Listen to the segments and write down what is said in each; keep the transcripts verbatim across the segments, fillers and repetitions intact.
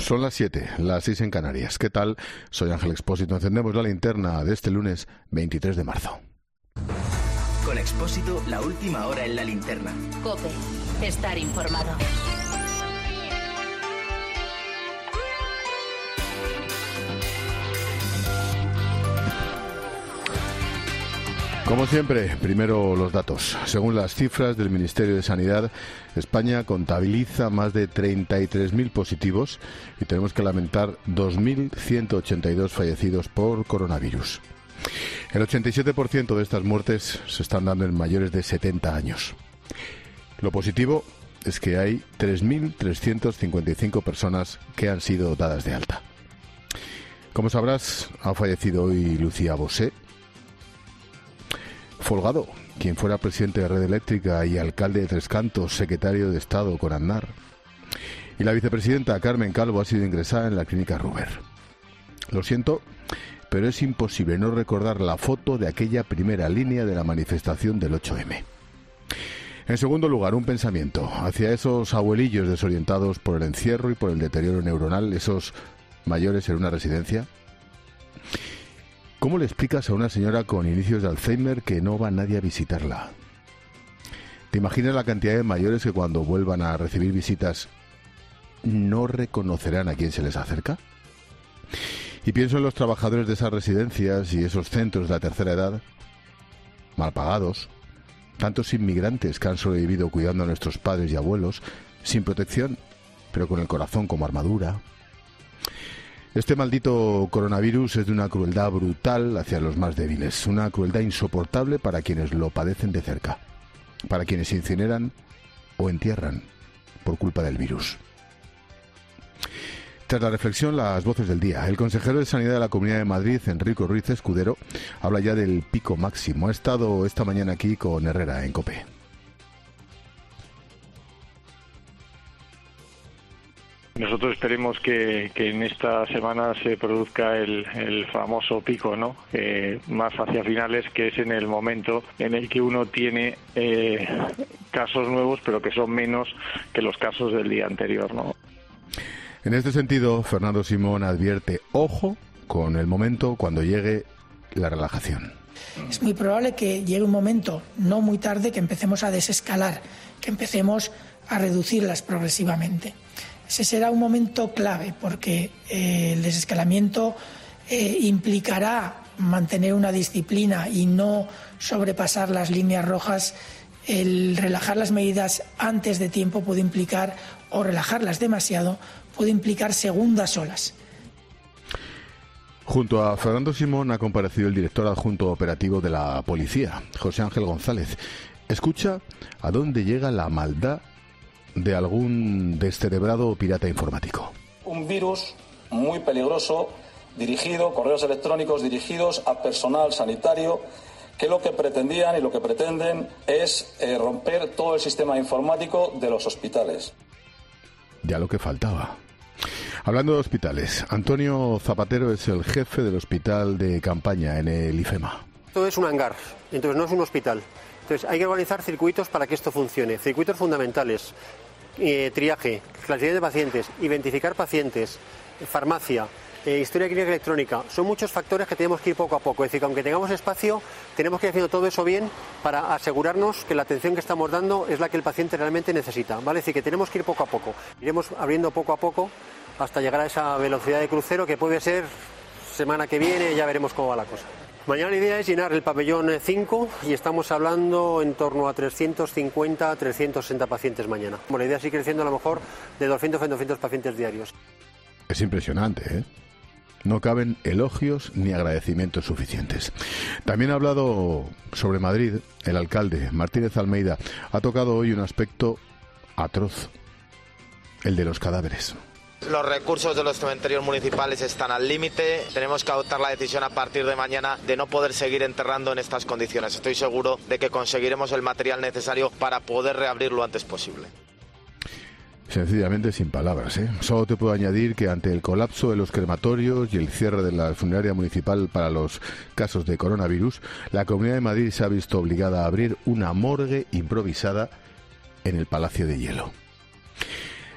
Son las siete, las seis en Canarias. ¿Qué tal? Soy Ángel Expósito. Encendemos la linterna de este lunes veintitrés de marzo. Con Expósito, la última hora en la linterna. COPE. Estar informado. Como siempre, primero los datos. Según las cifras del Ministerio de Sanidad, España contabiliza más de treinta y tres mil positivos y tenemos que lamentar dos mil ciento ochenta y dos fallecidos por coronavirus. El ochenta y siete por ciento de estas muertes se están dando en mayores de setenta años. Lo positivo es que hay tres mil trescientas cincuenta y cinco personas que han sido dadas de alta. Como sabrás, ha fallecido hoy Lucía Bosé. Folgado, quien fuera presidente de Red Eléctrica y alcalde de Tres Cantos, secretario de Estado con Aznar. Y la vicepresidenta Carmen Calvo ha sido ingresada en la clínica Ruber. Lo siento, pero es imposible no recordar la foto de aquella primera línea de la manifestación del ocho eme. En segundo lugar, un pensamiento hacia esos abuelillos desorientados por el encierro y por el deterioro neuronal, esos mayores en una residencia. ¿Cómo le explicas a una señora con inicios de Alzheimer que no va nadie a visitarla? ¿Te imaginas la cantidad de mayores que cuando vuelvan a recibir visitas no reconocerán a quién se les acerca? Y pienso en los trabajadores de esas residencias y esos centros de la tercera edad, mal pagados, tantos inmigrantes que han sobrevivido cuidando a nuestros padres y abuelos, sin protección, pero con el corazón como armadura. Este maldito coronavirus es de una crueldad brutal hacia los más débiles, una crueldad insoportable para quienes lo padecen de cerca, para quienes se incineran o entierran por culpa del virus. Tras la reflexión, las voces del día. El consejero de Sanidad de la Comunidad de Madrid, Enrique Ruiz Escudero, habla ya del pico máximo. Ha estado esta mañana aquí con Herrera en COPE. Nosotros esperemos que, que en esta semana se produzca el, el famoso pico, ¿no? Eh, más hacia finales, que es en el momento en el que uno tiene eh, casos nuevos, pero que son menos que los casos del día anterior, ¿no? En este sentido, Fernando Simón advierte, ojo con el momento cuando llegue la relajación. Es muy probable que llegue un momento, no muy tarde, que empecemos a desescalar, que empecemos a reducirlas progresivamente. Ese será un momento clave porque eh, el desescalamiento eh, implicará mantener una disciplina y no sobrepasar las líneas rojas. El relajar las medidas antes de tiempo puede implicar, o relajarlas demasiado, puede implicar segundas olas. Junto a Fernando Simón ha comparecido el director adjunto operativo de la policía, José Ángel González. Escucha a dónde llega la maldad de algún descerebrado pirata informático. Un virus muy peligroso, dirigido, correos electrónicos dirigidos a personal sanitario, que lo que pretendían y lo que pretenden es eh, romper todo el sistema informático de los hospitales. Ya lo que faltaba. Hablando de hospitales, Antonio Zapatero es el jefe del hospital de campaña en el IFEMA. Esto es un hangar, entonces no es un hospital. Entonces hay que organizar circuitos para que esto funcione, circuitos fundamentales, eh, triaje, clasificación de pacientes, identificar pacientes, farmacia, eh, historia clínica electrónica. Son muchos factores que tenemos que ir poco a poco. Es decir, que aunque tengamos espacio, tenemos que ir haciendo todo eso bien para asegurarnos que la atención que estamos dando es la que el paciente realmente necesita, ¿vale? Es decir, que tenemos que ir poco a poco. Iremos abriendo poco a poco hasta llegar a esa velocidad de crucero que puede ser semana que viene, ya veremos cómo va la cosa. Mañana la idea es llenar el pabellón cinco y estamos hablando en torno a trescientos cincuenta a trescientos sesenta pacientes mañana. Bueno, la idea es ir creciendo a lo mejor de doscientos a doscientos pacientes diarios. Es impresionante, ¿eh? No caben elogios ni agradecimientos suficientes. También ha hablado sobre Madrid el alcalde Martínez Almeida. Ha tocado hoy un aspecto atroz, el de los cadáveres. Los recursos de los cementerios municipales están al límite. Tenemos que adoptar la decisión a partir de mañana de no poder seguir enterrando en estas condiciones. Estoy seguro de que conseguiremos el material necesario para poder reabrir lo antes posible. Sencillamente sin palabras, ¿eh? Solo te puedo añadir que ante el colapso de los crematorios y el cierre de la funeraria municipal para los casos de coronavirus, la Comunidad de Madrid se ha visto obligada a abrir una morgue improvisada en el Palacio de Hielo.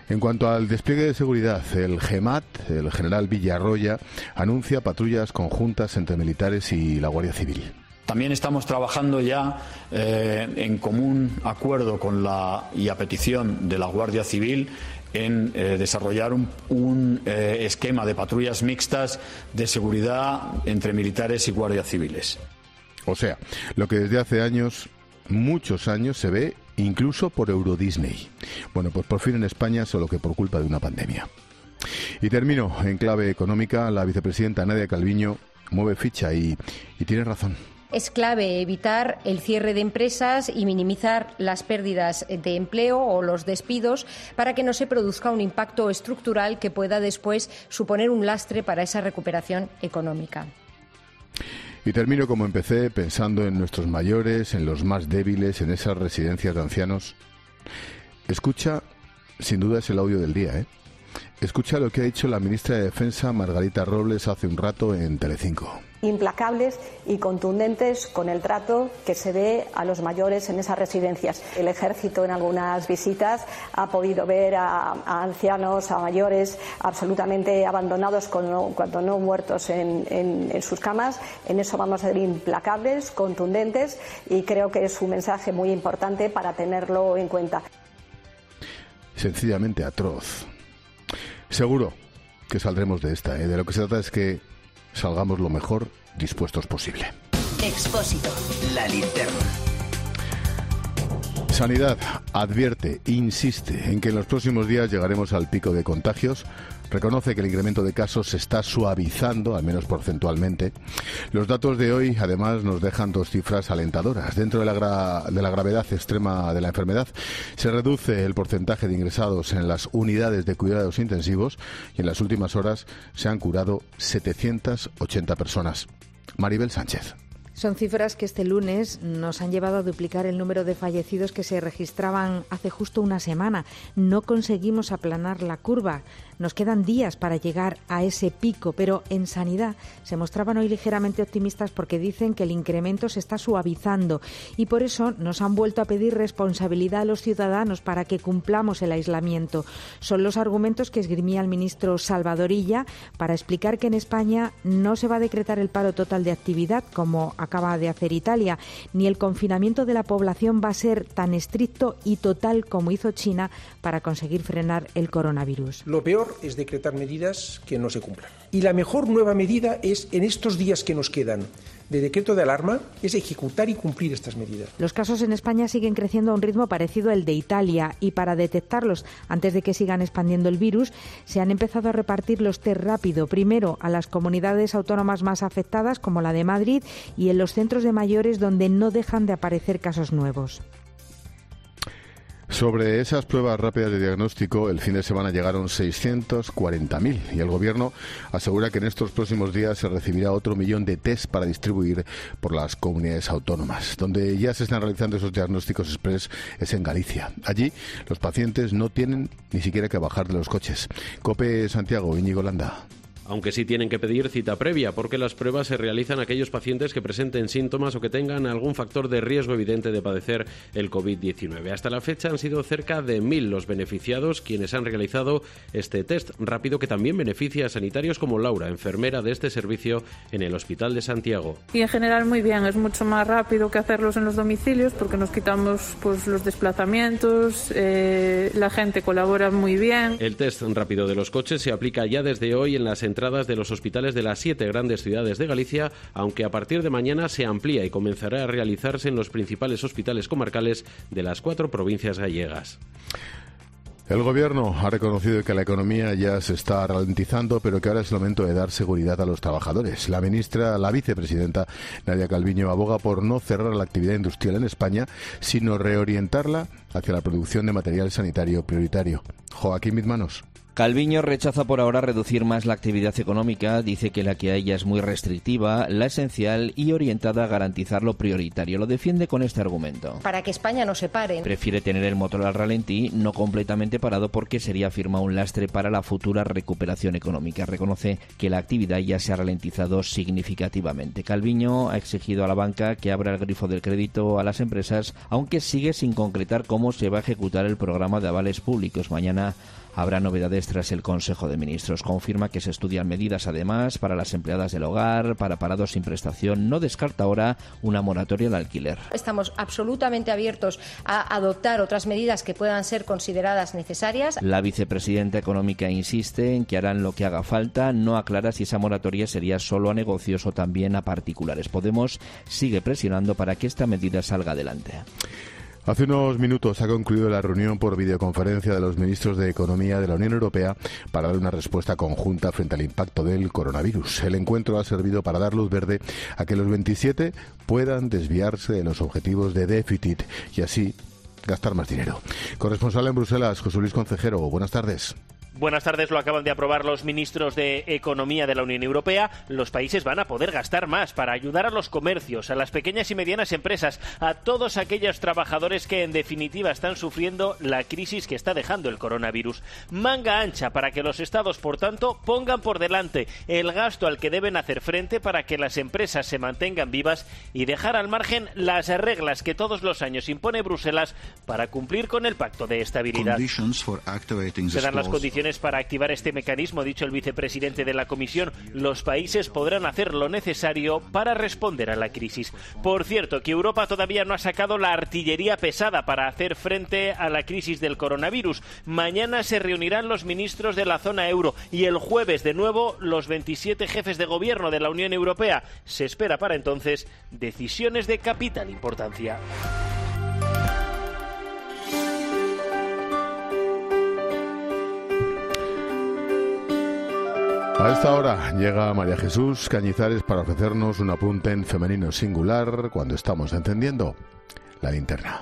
En cuanto al despliegue de seguridad, el GEMAT, el general Villarroya, anuncia patrullas conjuntas entre militares y la Guardia Civil. También estamos trabajando ya eh, en común acuerdo con la y a petición de la Guardia Civil en eh, desarrollar un, un eh, esquema de patrullas mixtas de seguridad entre militares y guardias civiles. O sea, lo que desde hace años, muchos años, se ve incluso por Euro Disney. Bueno, pues por fin en España, solo que por culpa de una pandemia. Y termino en clave económica. La vicepresidenta Nadia Calviño mueve ficha y, y tiene razón. Es clave evitar el cierre de empresas y minimizar las pérdidas de empleo o los despidos para que no se produzca un impacto estructural que pueda después suponer un lastre para esa recuperación económica. Y termino como empecé, pensando en nuestros mayores, en los más débiles, en esas residencias de ancianos. Escucha, sin duda es el audio del día, ¿eh? Escucha lo que ha dicho la ministra de Defensa, Margarita Robles, hace un rato en Telecinco. Implacables y contundentes con el trato que se ve a los mayores en esas residencias. El Ejército en algunas visitas ha podido ver a, a ancianos, a mayores absolutamente abandonados cuando, cuando no muertos en, en, en sus camas. En eso vamos a ser implacables, contundentes, y creo que es un mensaje muy importante para tenerlo en cuenta. Sencillamente atroz. Seguro que saldremos de esta, ¿eh? De lo que se trata es que salgamos lo mejor dispuestos posible. Expósito, la linterna. Sanidad advierte, insiste en que en los próximos días llegaremos al pico de contagios. Reconoce que el incremento de casos se está suavizando, al menos porcentualmente. Los datos de hoy, además, nos dejan dos cifras alentadoras. Dentro de la, gra- de la gravedad extrema de la enfermedad, se reduce el porcentaje de ingresados en las unidades de cuidados intensivos y en las últimas horas se han curado setecientas ochenta personas. Maribel Sánchez. Son cifras que este lunes nos han llevado a duplicar el número de fallecidos que se registraban hace justo una semana. No conseguimos aplanar la curva. Nos quedan días para llegar a ese pico, pero en Sanidad se mostraban hoy ligeramente optimistas porque dicen que el incremento se está suavizando y por eso nos han vuelto a pedir responsabilidad a los ciudadanos para que cumplamos el aislamiento. Son los argumentos que esgrimía el ministro Salvador Illa para explicar que en España no se va a decretar el paro total de actividad como acaba de hacer Italia, ni el confinamiento de la población va a ser tan estricto y total como hizo China para conseguir frenar el coronavirus. Lo peor es decretar medidas que no se cumplan. Y la mejor nueva medida es, en estos días que nos quedan de decreto de alarma, es ejecutar y cumplir estas medidas. Los casos en España siguen creciendo a un ritmo parecido al de Italia y para detectarlos antes de que sigan expandiendo el virus, se han empezado a repartir los test rápido, primero a las comunidades autónomas más afectadas, como la de Madrid, y en los centros de mayores donde no dejan de aparecer casos nuevos. Sobre esas pruebas rápidas de diagnóstico, el fin de semana llegaron seiscientos cuarenta mil y el Gobierno asegura que en estos próximos días se recibirá otro millón de test para distribuir por las comunidades autónomas. Donde ya se están realizando esos diagnósticos express es en Galicia. Allí los pacientes no tienen ni siquiera que bajar de los coches. COPE Santiago, Íñigo Landa. Aunque sí tienen que pedir cita previa, porque las pruebas se realizan a aquellos pacientes que presenten síntomas o que tengan algún factor de riesgo evidente de padecer el covid diecinueve. Hasta la fecha han sido cerca de mil los beneficiados quienes han realizado este test rápido que también beneficia a sanitarios como Laura, enfermera de este servicio en el Hospital de Santiago. Y en general muy bien, es mucho más rápido que hacerlos en los domicilios porque nos quitamos pues los desplazamientos, eh, la gente colabora muy bien. El test rápido de los coches se aplica ya desde hoy en las entradas de los hospitales de las siete grandes ciudades de Galicia, aunque a partir de mañana se amplía y comenzará a realizarse en los principales hospitales comarcales de las cuatro provincias gallegas. El Gobierno ha reconocido que la economía ya se está ralentizando, pero que ahora es el momento de dar seguridad a los trabajadores. La ministra, la vicepresidenta Nadia Calviño, aboga por no cerrar la actividad industrial en España, sino reorientarla hacia la producción de material sanitario prioritario. Joaquín Bizmanos. Calviño rechaza por ahora reducir más la actividad económica, dice que la que hay ya es muy restrictiva, la esencial y orientada a garantizar lo prioritario. Lo defiende con este argumento. Para que España no se pare. Prefiere tener el motor al ralentí, no completamente parado, porque sería, afirma, un lastre para la futura recuperación económica. Reconoce que la actividad ya se ha ralentizado significativamente. Calviño ha exigido a la banca que abra el grifo del crédito a las empresas, aunque sigue sin concretar cómo se va a ejecutar el programa de avales públicos. Mañana habrá novedades tras el Consejo de Ministros. Confirma que se estudian medidas, además, para las empleadas del hogar, para parados sin prestación. No descarta ahora una moratoria al alquiler. Estamos absolutamente abiertos a adoptar otras medidas que puedan ser consideradas necesarias. La vicepresidenta económica insiste en que harán lo que haga falta. No aclara si esa moratoria sería solo a negocios o también a particulares. Podemos sigue presionando para que esta medida salga adelante. Hace unos minutos ha concluido la reunión por videoconferencia de los ministros de Economía de la Unión Europea para dar una respuesta conjunta frente al impacto del coronavirus. El encuentro ha servido para dar luz verde a que los veintisiete puedan desviarse de los objetivos de déficit y así gastar más dinero. Corresponsal en Bruselas, José Luis Concejero, buenas tardes. Buenas tardes, lo acaban de aprobar los ministros de Economía de la Unión Europea. Los países van a poder gastar más para ayudar a los comercios, a las pequeñas y medianas empresas, a todos aquellos trabajadores que en definitiva están sufriendo la crisis que está dejando el coronavirus. Manga ancha para que los estados, por tanto, pongan por delante el gasto al que deben hacer frente para que las empresas se mantengan vivas y dejar al margen las reglas que todos los años impone Bruselas para cumplir con el Pacto de Estabilidad. Se dan las condiciones para activar este mecanismo, ha dicho el vicepresidente de la Comisión. Los países podrán hacer lo necesario para responder a la crisis. Por cierto, que Europa todavía no ha sacado la artillería pesada para hacer frente a la crisis del coronavirus. Mañana se reunirán los ministros de la zona euro y el jueves de nuevo los veintisiete jefes de gobierno de la Unión Europea. Se espera para entonces decisiones de capital importancia. A esta hora llega María Jesús Cañizares para ofrecernos un apunte en femenino singular cuando estamos encendiendo la linterna.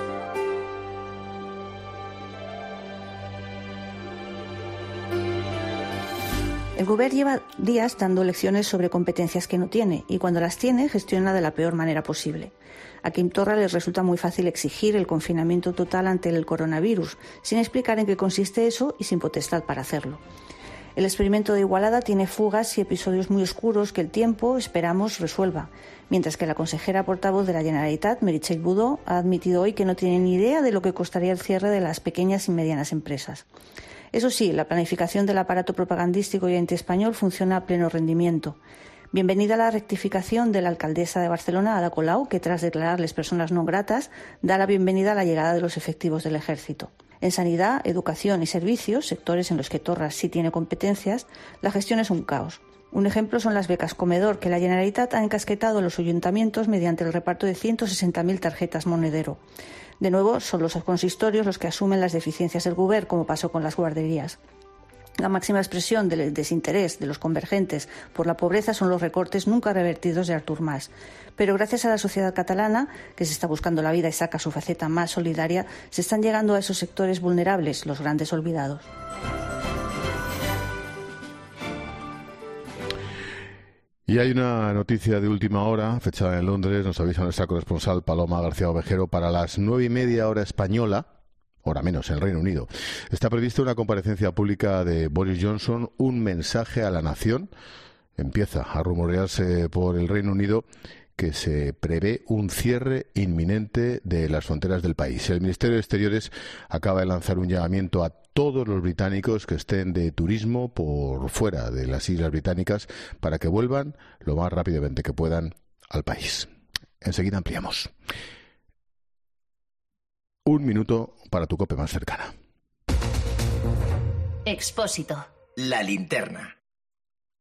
El Govern lleva días dando lecciones sobre competencias que no tiene y cuando las tiene gestiona de la peor manera posible. A Quim Torra les resulta muy fácil exigir el confinamiento total ante el coronavirus, sin explicar en qué consiste eso y sin potestad para hacerlo. El experimento de Igualada tiene fugas y episodios muy oscuros que el tiempo, esperamos, resuelva, mientras que la consejera portavoz de la Generalitat, Meritxell Budó, ha admitido hoy que no tiene ni idea de lo que costaría el cierre de las pequeñas y medianas empresas. Eso sí, la planificación del aparato propagandístico y antiespañol funciona a pleno rendimiento. Bienvenida a la rectificación de la alcaldesa de Barcelona, Ada Colau, que tras declararles personas no gratas, da la bienvenida a la llegada de los efectivos del ejército. En sanidad, educación y servicios, sectores en los que Torra sí tiene competencias, la gestión es un caos. Un ejemplo son las becas comedor, que la Generalitat ha encasquetado a los ayuntamientos mediante el reparto de ciento sesenta mil tarjetas monedero. De nuevo, son los consistorios los que asumen las deficiencias del Govern, como pasó con las guarderías. La máxima expresión del desinterés de los convergentes por la pobreza son los recortes nunca revertidos de Artur Mas. Pero gracias a la sociedad catalana, que se está buscando la vida y saca su faceta más solidaria, se están llegando a esos sectores vulnerables, los grandes olvidados. Y hay una noticia de última hora, fechada en Londres, nos avisa nuestra corresponsal Paloma García Ovejero, para las nueve y media hora española, hora menos en el Reino Unido. Está prevista una comparecencia pública de Boris Johnson, un mensaje a la nación. Empieza a rumorearse por el Reino Unido que se prevé un cierre inminente de las fronteras del país. El Ministerio de Exteriores acaba de lanzar un llamamiento a todos los británicos que estén de turismo por fuera de las Islas Británicas para que vuelvan lo más rápidamente que puedan al país. Enseguida ampliamos. Un minuto para tu COPE más cercana. Expósito. La linterna.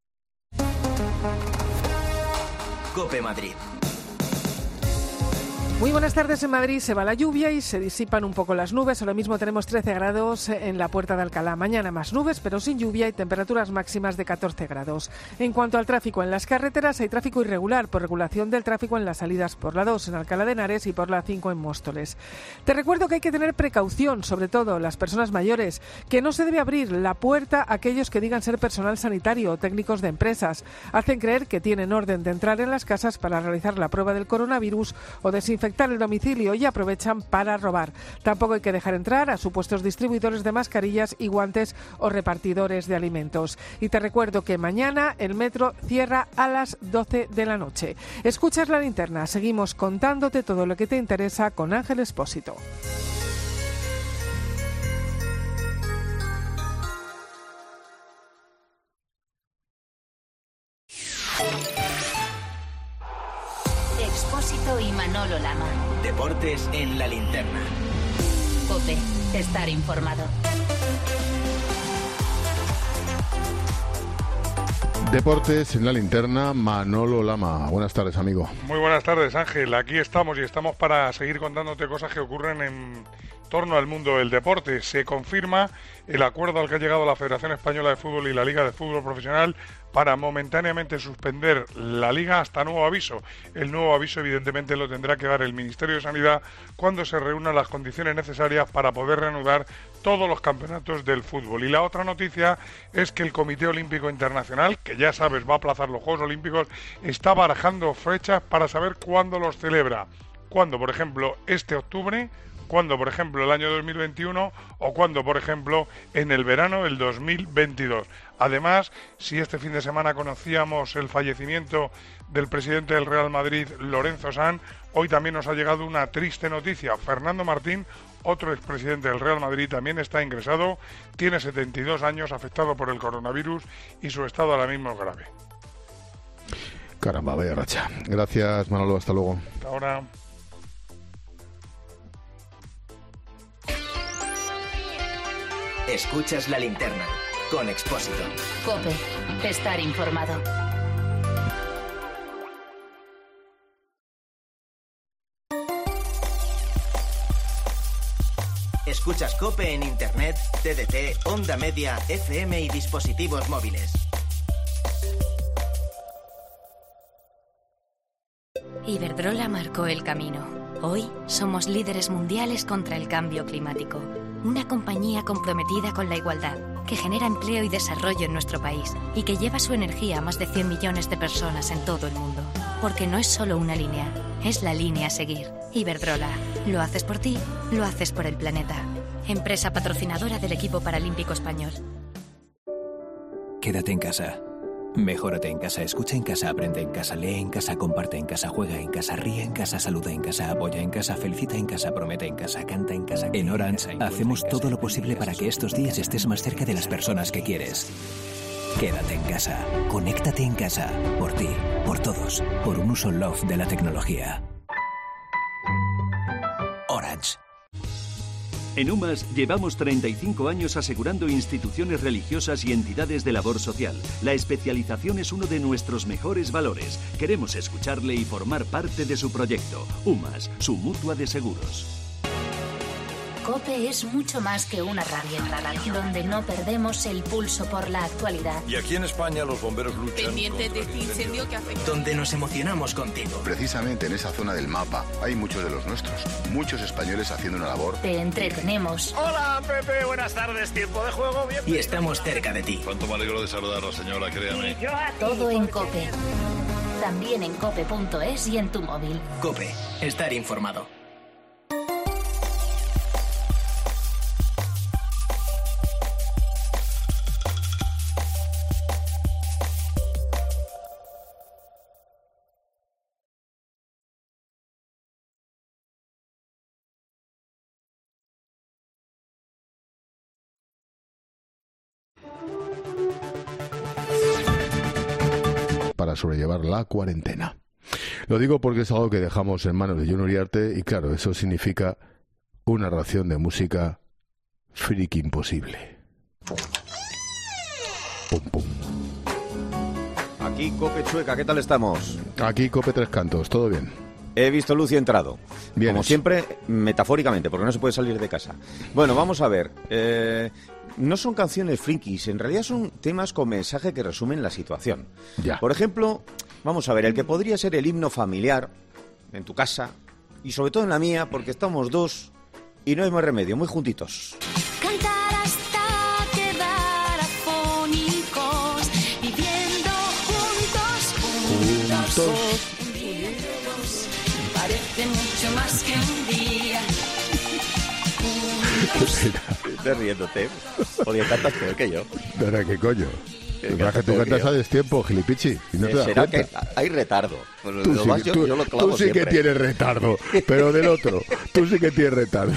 COPE Madrid. Muy buenas tardes. En Madrid se va la lluvia y se disipan un poco las nubes. Ahora mismo tenemos trece grados en la Puerta de Alcalá. Mañana más nubes, pero sin lluvia, y temperaturas máximas de catorce grados. En cuanto al tráfico en las carreteras, hay tráfico irregular por regulación del tráfico en las salidas por la dos en Alcalá de Henares y por la cinco en Móstoles. Te recuerdo que hay que tener precaución, sobre todo las personas mayores, que no se debe abrir la puerta a aquellos que digan ser personal sanitario o técnicos de empresas. Hacen creer que tienen orden de entrar en las casas para realizar la prueba del coronavirus o desinfectar el domicilio y aprovechan para robar. Tampoco hay que dejar entrar a supuestos distribuidores de mascarillas y guantes o repartidores de alimentos. Y te recuerdo que mañana el metro cierra a las doce de la noche. Escuchas La Linterna. Seguimos contándote todo lo que te interesa con Ángel Expósito. Expósito y Manolo Lama. Deportes en La Linterna. COPE. Estar informado. Deportes en La Linterna, Manolo Lama. Buenas tardes, amigo. Muy buenas tardes, Ángel. Aquí estamos y estamos para seguir contándote cosas que ocurren en torno al mundo del deporte. Se confirma el acuerdo al que ha llegado la Federación Española de Fútbol y la Liga de Fútbol Profesional para momentáneamente suspender la Liga hasta nuevo aviso. El nuevo aviso, evidentemente, lo tendrá que dar el Ministerio de Sanidad cuando se reúnan las condiciones necesarias para poder reanudar todos los campeonatos del fútbol. Y la otra noticia es que el Comité Olímpico Internacional, que ya sabes va a aplazar los Juegos Olímpicos, está barajando fechas para saber cuándo los celebra. Cuándo, por ejemplo, este octubre, cuándo, por ejemplo, el año dos mil veintiuno o cuándo, por ejemplo, en el verano del dos mil veintidós. Además, si este fin de semana conocíamos el fallecimiento del presidente del Real Madrid, Lorenzo Sanz, hoy también nos ha llegado una triste noticia. Fernando Martín, otro expresidente del Real Madrid, también está ingresado, tiene setenta y dos años, afectado por el coronavirus y su estado ahora mismo es grave. Caramba, vaya racha. Gracias, Manolo, hasta luego. Hasta ahora. Escuchas La Linterna con Expósito. COPE. Estar informado. Escuchas COPE en Internet, T D T, Onda Media, F M y dispositivos móviles. Iberdrola marcó el camino. Hoy somos líderes mundiales contra el cambio climático. Una compañía comprometida con la igualdad, que genera empleo y desarrollo en nuestro país y que lleva su energía a más de cien millones de personas en todo el mundo. Porque no es solo una línea, es la línea a seguir. Iberdrola, lo haces por ti, lo haces por el planeta. Empresa patrocinadora del equipo paralímpico español. Quédate en casa. Mejórate en casa, escucha en casa, aprende en casa, lee en casa, comparte en casa, juega en casa, ríe en casa, saluda en casa, apoya en casa, felicita en casa, promete en casa, canta en casa. En Orange hacemos todo lo posible para que estos días estés más cerca de las personas que quieres. Quédate en casa, conéctate en casa, por ti, por todos, por un uso love de la tecnología. Orange. En UMAS llevamos treinta y cinco años asegurando instituciones religiosas y entidades de labor social. La especialización es uno de nuestros mejores valores. Queremos escucharle y formar parte de su proyecto. UMAS, su mutua de seguros. COPE es mucho más que una radio, donde no perdemos el pulso por la actualidad. Y aquí en España los bomberos luchan pendientes de este incendio que afecta. Donde nos emocionamos contigo. Precisamente en esa zona del mapa hay muchos de los nuestros, muchos españoles haciendo una labor. Te entretenemos. Hola, Pepe, buenas tardes, tiempo de juego, bien. Y estamos cerca de ti. Cuánto me alegro de saludarla, señora, créame. Todo en COPE. También en cope punto es y en tu móvil. COPE, estar informado. Para sobrellevar la cuarentena. Lo digo porque es algo que dejamos en manos de Jon Uriarte y claro, eso significa una ración de música friki imposible. Pum, pum. Aquí Cope Chueca, ¿qué tal estamos? Aquí Cope Tres Cantos, ¿todo bien? He visto luz y he entrado. Vienes. Como siempre, metafóricamente, porque no se puede salir de casa. Bueno, vamos a ver. Eh, no son canciones frikis, en realidad son temas con mensaje que resumen la situación. Ya. Por ejemplo, vamos a ver, el que podría ser el himno familiar en tu casa, y sobre todo en la mía, porque estamos dos y no hay más remedio, muy juntitos. Cantar hasta quedar afónicos, viviendo juntos, juntos, unidos, parece mucho más que un día. Estás riéndote, porque cantas peor que yo. ¿Pero qué coño? Lo que pasa es que tú cantas a destiempo, gilipichi, y no te das ¿Será cuenta. que hay retardo? Pues Tú lo sí, más yo, tú- yo lo clavo tú sí siempre. que tienes retardo, pero del otro, tú sí que tienes retardo.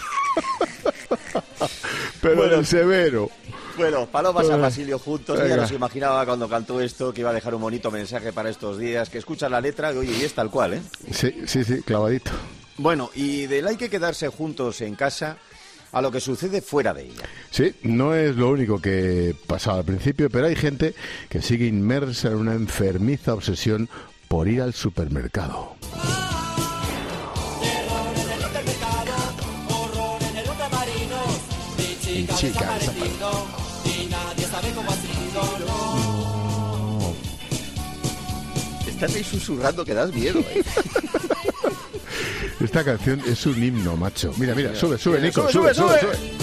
Pero Bueno. del severo. Bueno, Paloma San Ah, Basilio juntos, ella venga. nos imaginaba cuando cantó esto que iba a dejar un bonito mensaje para estos días, que escucha la letra y oye, y es tal cual, ¿eh? Sí, sí, sí, clavadito. Bueno, y del hay que quedarse juntos en casa a lo que sucede fuera de ella. Sí, no es lo único que pasaba al principio, pero hay gente que sigue inmersa en una enfermiza obsesión por ir al supermercado. Y chica, esa y nadie sabe cómo ha sido. Estás ahí susurrando que das miedo, ¿eh? Esta canción es un himno, macho. Mira, mira, sube, sube, Mira, Nico, sube, sube, sube, sube. sube.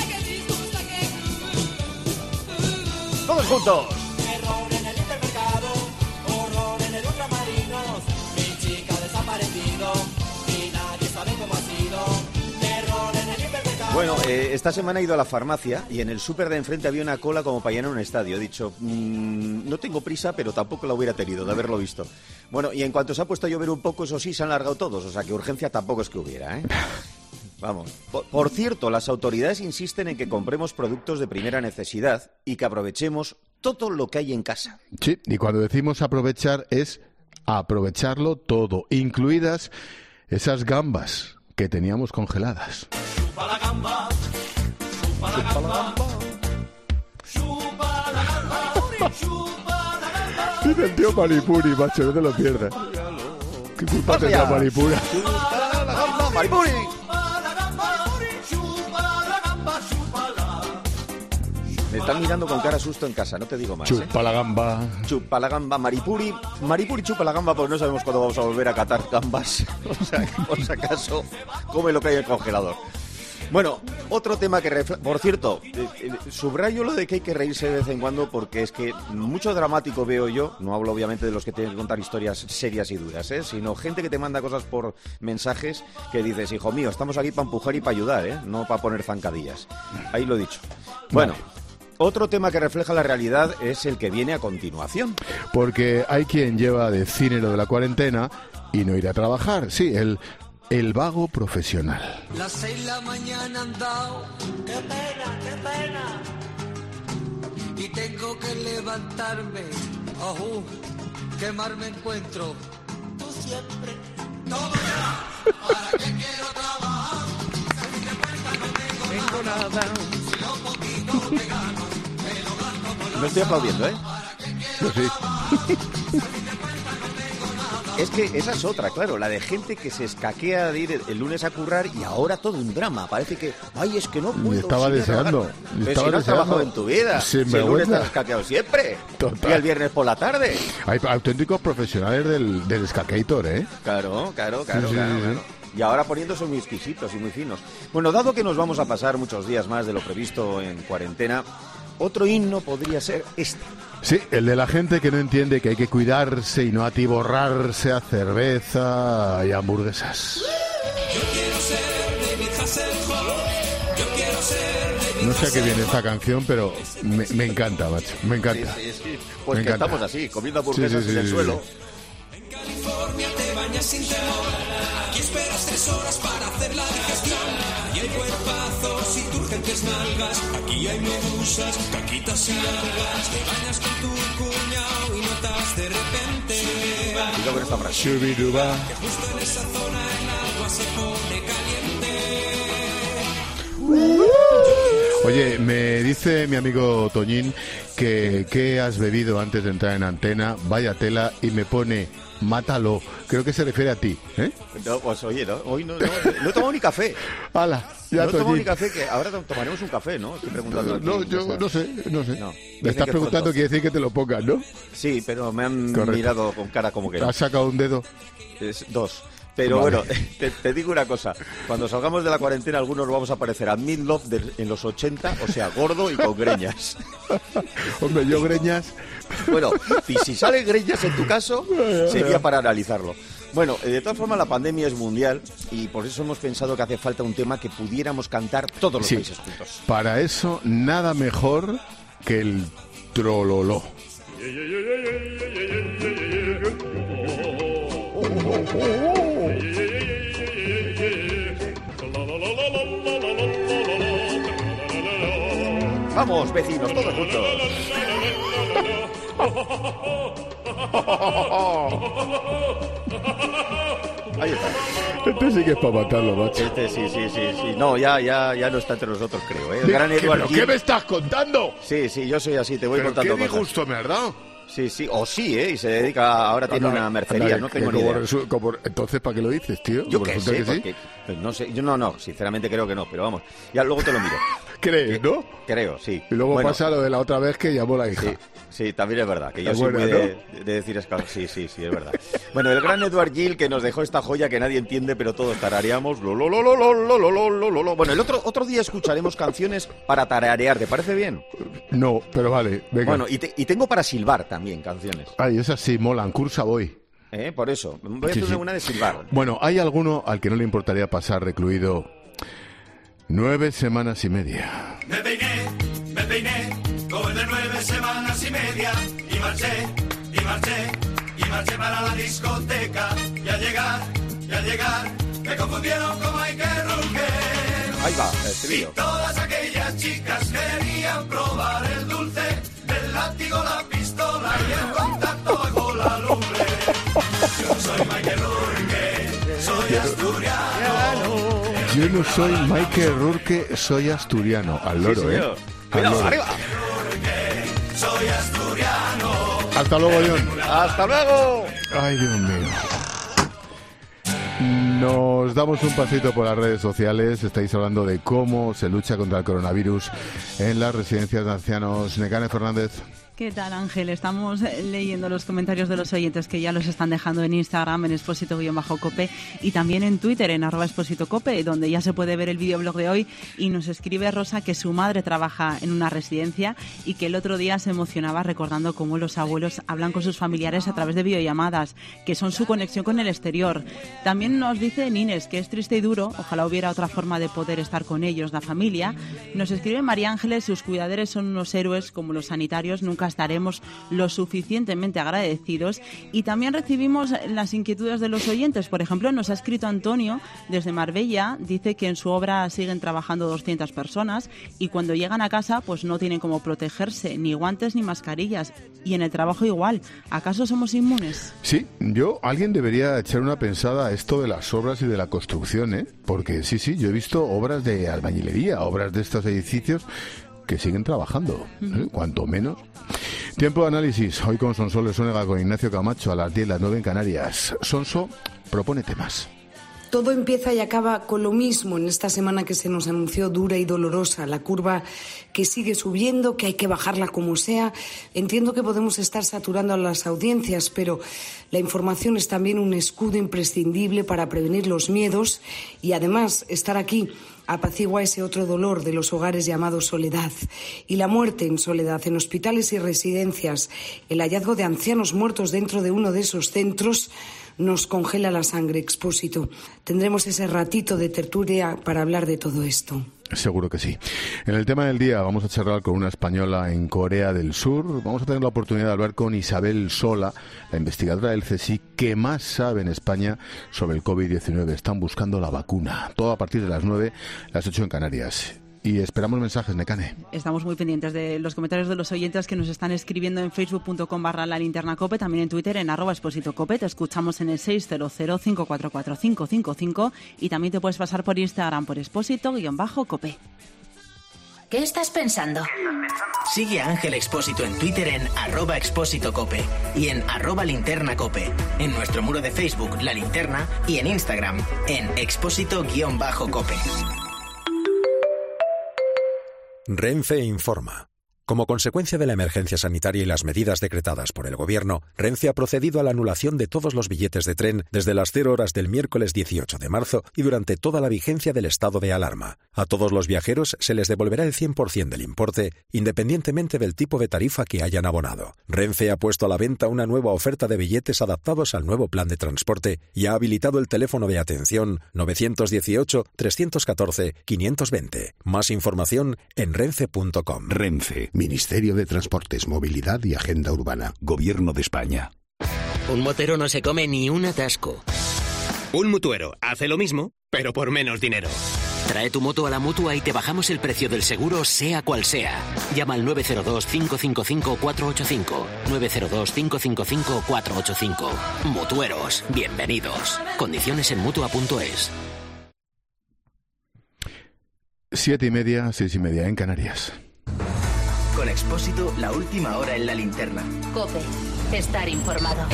Todos juntos. Terror en el hipermercado, horror en el ultramarinos. Mi chica ha desaparecido y nadie sabe cómo ha sido. Terror en el hipermercado. Bueno, eh, esta semana he ido a la farmacia y en el súper de enfrente había una cola como para llenar un estadio. He dicho, mmm, no tengo prisa, pero tampoco la hubiera tenido de haberlo visto. Bueno, y en cuanto se ha puesto a llover un poco, eso sí, se han largado todos. O sea, que urgencia tampoco es que hubiera, ¿eh? Vamos. Por, por cierto, las autoridades insisten en que compremos productos de primera necesidad y que aprovechemos todo lo que hay en casa. Sí, y cuando decimos aprovechar es aprovecharlo todo, incluidas esas gambas que teníamos congeladas. Chupa la gamba, chupa la gamba, chupa la gamba, chupa la gamba. Dice el tío Malipuri, macho, no te lo pierdas. ¿Qué culpa ¡Vamos tendrá allá! Malipura? ¡Chupa la gamba, Maripuri! Me están mirando con cara susto en casa, no te digo más. ¿eh? Chupa la gamba. Chupa la gamba, Maripuri. Maripuri chupa la gamba porque no sabemos cuándo vamos a volver a catar gambas. O sea, por si acaso, come lo que hay en el congelador. Bueno, otro tema que refleja... Por cierto, eh, eh, subrayo lo de que hay que reírse de vez en cuando porque es que mucho dramático veo yo, no hablo obviamente de los que tienen que contar historias serias y duras, ¿eh? Sino gente que te manda cosas por mensajes que dices, hijo mío, estamos aquí para empujar y para ayudar, ¿eh? No para poner zancadillas. Ahí lo he dicho. Bueno, otro tema que refleja la realidad es el que viene a continuación. Porque hay quien lleva de cine lo de la cuarentena y no ir a trabajar. Sí, el, el vago profesional. Las seis de la mañana han dado. Qué pena, qué pena. Y tengo que levantarme. Ajú, qué mal me encuentro. Tú siempre. Todo ya. ¿Para qué quiero trabajar? Si de cuenta no tengo nada. Si lo poquito que gano, me lo gasto por la No estoy aplaudiendo, ¿eh? Sí. Es que esa es otra, claro, la de gente que se escaquea de ir el, el lunes a currar y ahora todo un drama. Parece que, ay, es que no puedo. Y estaba sí, deseando. trabajar. y Pero estaba si no has trabajado deseando. en tu vida. Sin Si el lunes te vergüenza. has escaqueado siempre. Total. Y el viernes por la tarde. Hay auténticos profesionales del, del escaqueator, ¿eh? Claro, claro, claro, Sí, sí, claro, sí, claro. Y ahora poniéndose muy exquisitos y muy finos. Bueno, dado que nos vamos a pasar muchos días más de lo previsto en cuarentena, otro himno podría ser este. Sí, el de la gente que no entiende que hay que cuidarse y no atiborrarse a cerveza y hamburguesas. Yo quiero ser David Hasselhoff. Yo quiero ser David No sé a qué viene esta canción, pero me, me encanta, macho. Me encanta. Sí, sí, sí. Pues Me que encanta. estamos así, comiendo Sí, hamburguesas sí, sí, en el sí, suelo. sí. California te bañas sin temor. Aquí esperas tres horas para hacer la digestión. Aquí hay cuerpazos y turgentes nalgas. Aquí hay medusas, caquitas y algas. Te bañas con tu cuñado y notas de repente Cuidado con esta frase. Shubiduba. que justo en esa zona el agua se pone caliente. Oye, me dice mi amigo Toñín que ¿qué has bebido antes de entrar en antena? Vaya tela, y me pone mátalo. Creo que se refiere a ti, ¿eh? No, pues oye, no, hoy no, no, no he tomado ni café. Hala, ya no he tomado Toñín. ni café, que ahora tomaremos un café, ¿no? Estoy preguntando. No, aquí, yo o sea, no sé, no sé. no. Me estás que preguntando, pronto. quiere decir que te lo pongas, ¿no? Sí, pero me han Correcto. mirado con cara como que no. ¿Has sacado un dedo? Es dos. Pero Vale. bueno, te, te digo una cosa. Cuando salgamos de la cuarentena, algunos vamos a parecer a Mid Love de- en los ochenta, o sea, gordo y con greñas. Hombre, yo greñas... Bueno, y si salen greñas en tu caso, sería para analizarlo. Bueno, eh, de todas formas, la pandemia es mundial y por eso hemos pensado que hace falta un tema que pudiéramos cantar todos los Sí. países juntos. Para eso, nada mejor que el trololó. Vamos, vecinos, todos juntos. Ahí está. Este sí que es para matarlo, macho. Este sí, sí, sí, sí. No, ya, ya, ya no está entre nosotros, creo. ¿eh? El ¿Qué- gran qué- Edward pero Gil- qué me estás contando? Sí, sí, yo soy así, te voy ¿Pero contando qué cosas. disgusto me has dado? Sí, sí, o sí, ¿eh? Y se dedica, ahora tiene Anda, una mercería, anda, no que tengo ni como idea. resu- como- entonces, ¿para qué lo dices, tío? Yo Como qué resulta sé, que sí. porque, pues no sé, yo no, no, sinceramente creo que no, pero vamos, ya luego te lo miro. ¿Crees, no? Creo, sí. Y luego Bueno, pasa lo de la otra vez que llamó la hija. Sí, sí, también es verdad, que yo Es soy buena, muy de, de decir escala. Sí, sí, sí, es verdad. Bueno, el gran Edward Gil que nos dejó esta joya que nadie entiende, pero todos tarareamos. Lo, lo, lo, lo, lo, lo, lo, lo, lo, lo, lo. Bueno, el otro, otro día escucharemos canciones para tararear, ¿te parece bien? No, pero vale, venga. Bueno, y, te- y tengo para silbar también canciones. Ay, esas sí molan, cursa voy. ¿eh? Por eso, voy a Sí, hacer sí. una de silbar. Bueno, ¿hay alguno al que no le importaría pasar recluido nueve semanas y media? Me peiné, me peiné, como el de nueve semanas y media, y marché, y marché, y marché para la discoteca, y al llegar, y al llegar, me confundieron con Michael Rourke. Ahí va, el Y estribillo. todas aquellas chicas querían probar el dulce, del látigo, la pistola y el contacto con la lumbre. Yo soy Michael Rourke, soy asturiano. Yo no soy Michael Rourke, soy asturiano. Al loro, Sí, ¿eh? señor. Al Cuidado, loro. arriba. Soy asturiano. Hasta luego, John. ¡Hasta luego! Ay, Dios mío. Nos damos un pasito por las redes sociales. Estáis hablando de cómo se lucha contra el coronavirus en las residencias de ancianos. Necane Fernández. ¿Qué tal, Ángel? Estamos eh, leyendo los comentarios de los oyentes que ya los están dejando en Instagram, en Expósito-Cope, y también en Twitter, en arroba Expósito-Cope, donde ya se puede ver el videoblog de hoy. Y nos escribe Rosa que su madre trabaja en una residencia y que el otro día se emocionaba recordando cómo los abuelos hablan con sus familiares a través de videollamadas, que son su conexión con el exterior. También nos dice Nines que es triste y duro, ojalá hubiera otra forma de poder estar con ellos, la familia. Nos escribe María Ángeles, sus cuidadores son unos héroes como los sanitarios, nunca estaremos lo suficientemente agradecidos. Y también recibimos las inquietudes de los oyentes. Por ejemplo, nos ha escrito Antonio desde Marbella, dice que en su obra siguen trabajando doscientas personas y cuando llegan a casa pues no tienen cómo protegerse, ni guantes ni mascarillas, y en el trabajo igual. ¿Acaso somos inmunes? Sí, yo, alguien debería echar una pensada a esto de las obras y de la construcción, ¿eh? Porque sí, sí, yo he visto obras de albañilería, obras de estos edificios que siguen trabajando, ¿eh? Cuanto menos. Tiempo de análisis, hoy con Sonsoles Sónega, con Ignacio Camacho, a las diez, las nueve en Canarias. Sonso propone temas. Todo empieza y acaba con lo mismo en esta semana que se nos anunció dura y dolorosa, la curva que sigue subiendo, que hay que bajarla como sea. Entiendo que podemos estar saturando a las audiencias, pero la información es también un escudo imprescindible para prevenir los miedos y además estar aquí apacigua ese otro dolor de los hogares llamados soledad y la muerte en soledad en hospitales y residencias. El hallazgo de ancianos muertos dentro de uno de esos centros nos congela la sangre. Expósito. Tendremos ese ratito de tertulia para hablar de todo esto. Seguro que sí. En el tema del día vamos a charlar con una española en Corea del Sur. Vamos a tener la oportunidad de hablar con Isabel Sola, la investigadora del C S I C que más sabe en España sobre el covid diecinueve. Están buscando la vacuna. Todo a partir de las nueve, las ocho en Canarias. Y esperamos mensajes, Necane. Estamos muy pendientes de los comentarios de los oyentes que nos están escribiendo en facebook.com barra la linterna cope, también en Twitter en arroba Expósito Cope. Te escuchamos en el seis cero cero, cinco cuatro cuatro, cinco cinco cinco y también te puedes pasar por Instagram por Expósito-Cope. ¿Qué estás pensando? Sigue a Ángel Expósito en Twitter en arroba expósito cope y en arroba linterna cope, en nuestro muro de Facebook La Linterna y en Instagram en expósito-cope. Renfe informa. Como consecuencia de la emergencia sanitaria y las medidas decretadas por el Gobierno, Renfe ha procedido a la anulación de todos los billetes de tren desde las cero horas del miércoles dieciocho de marzo y durante toda la vigencia del estado de alarma. A todos los viajeros se les devolverá el cien por ciento del importe, independientemente del tipo de tarifa que hayan abonado. Renfe ha puesto a la venta una nueva oferta de billetes adaptados al nuevo plan de transporte y ha habilitado el teléfono de atención nueve uno ocho, tres uno cuatro, cinco dos cero. Más información en renfe punto com. Renfe. Ministerio de Transportes, Movilidad y Agenda Urbana. Gobierno de España. Un motero no se come ni un atasco. Un mutuero hace lo mismo, pero por menos dinero. Trae tu moto a la Mutua y te bajamos el precio del seguro, sea cual sea. Llama al nueve cero dos, cinco cinco cinco, cuatro ocho cinco. nueve cero dos, cinco cinco cinco, cuatro ocho cinco. Mutueros, bienvenidos. Condiciones en mutua punto es. Siete y media, seis y media en Canarias. Con Expósito, la última hora en La Linterna. COPE. Estar informado.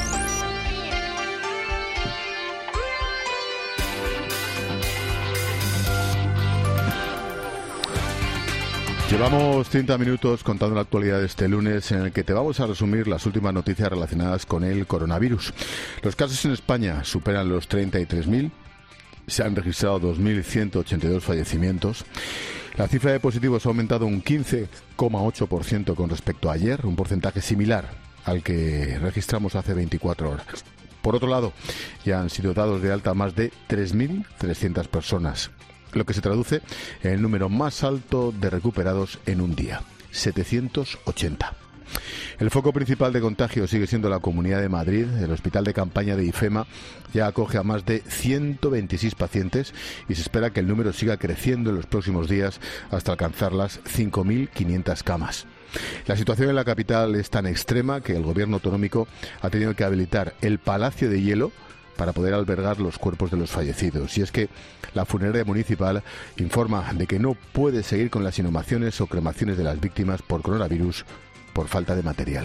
Llevamos treinta minutos contando la actualidad de este lunes, en el que te vamos a resumir las últimas noticias relacionadas con el coronavirus. Los casos en España superan los treinta y tres mil. Se han registrado dos mil ciento ochenta y dos fallecimientos. La cifra de positivos ha aumentado un quince coma ocho por ciento con respecto a ayer, un porcentaje similar al que registramos hace veinticuatro horas. Por otro lado, ya han sido dados de alta más de tres mil trescientas personas, lo que se traduce en el número más alto de recuperados en un día, setecientos ochenta. El foco principal de contagio sigue siendo la Comunidad de Madrid. El hospital de campaña de IFEMA ya acoge a más de ciento veintiséis pacientes y se espera que el número siga creciendo en los próximos días hasta alcanzar las cinco mil quinientas camas. La situación en la capital es tan extrema que el gobierno autonómico ha tenido que habilitar el Palacio de Hielo para poder albergar los cuerpos de los fallecidos. Y es que la funeraria municipal informa de que no puede seguir con las inhumaciones o cremaciones de las víctimas por coronavirus por falta de material.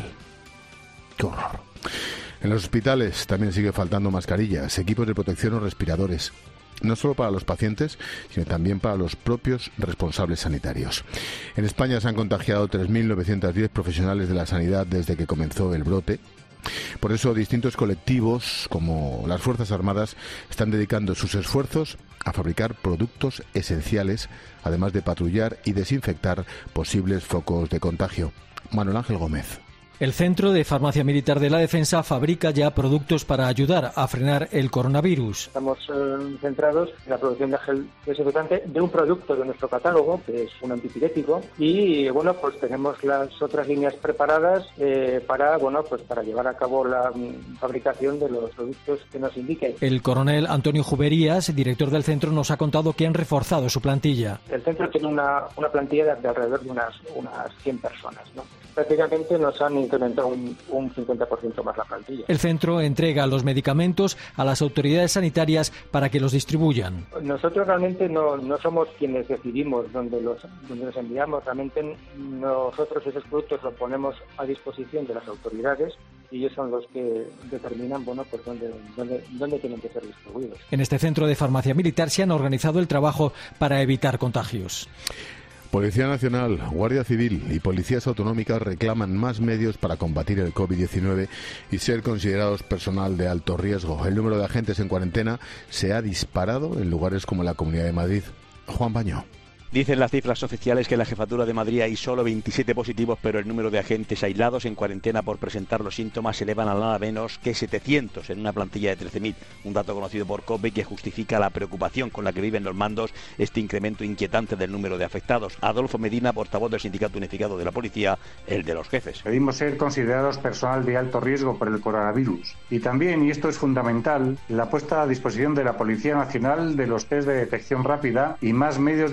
¡Qué horror! En los hospitales también sigue faltando mascarillas, equipos de protección o respiradores, no solo para los pacientes, sino también para los propios responsables sanitarios. En España se han contagiado tres mil novecientos diez profesionales de la sanidad desde que comenzó el brote. Por eso, distintos colectivos, como las Fuerzas Armadas, están dedicando sus esfuerzos a fabricar productos esenciales, además de patrullar y desinfectar posibles focos de contagio. Manuel Ángel Gómez. El Centro de Farmacia Militar de la Defensa fabrica ya productos para ayudar a frenar el coronavirus. Estamos eh, centrados en la producción de gel desinfectante de un producto de nuestro catálogo, que es un antipirético, y bueno, pues tenemos las otras líneas preparadas eh, para bueno, pues para llevar a cabo la mm, fabricación de los productos que nos indiquen. El coronel Antonio Juberías, director del centro, nos ha contado que han reforzado su plantilla. El centro tiene una, una plantilla de, de alrededor de unas, unas cien personas, ¿no? Prácticamente nos han incrementado un, un cincuenta por ciento más la plantilla. El centro entrega los medicamentos a las autoridades sanitarias para que los distribuyan. Nosotros realmente no, no somos quienes decidimos dónde los, dónde los enviamos. Realmente nosotros esos productos los ponemos a disposición de las autoridades y ellos son los que determinan bueno, pues dónde, dónde, dónde tienen que ser distribuidos. En este centro de farmacia militar se han organizado el trabajo para evitar contagios. Policía Nacional, Guardia Civil y policías autonómicas reclaman más medios para combatir el covid diecinueve y ser considerados personal de alto riesgo. El número de agentes en cuarentena se ha disparado en lugares como la Comunidad de Madrid. Juan Bañó. Dicen las cifras oficiales que en la jefatura de Madrid hay solo veintisiete positivos, pero el número de agentes aislados en cuarentena por presentar los síntomas se elevan a nada menos que setecientos en una plantilla de trece mil. Un dato conocido por COPE que justifica la preocupación con la que viven los mandos este incremento inquietante del número de afectados. Adolfo Medina, portavoz del Sindicato Unificado de la Policía, el de los jefes. Pedimos ser considerados personal de alto riesgo por el coronavirus. Y también, y esto es fundamental, la puesta a disposición de la Policía Nacional de los test de detección rápida y más medios de protección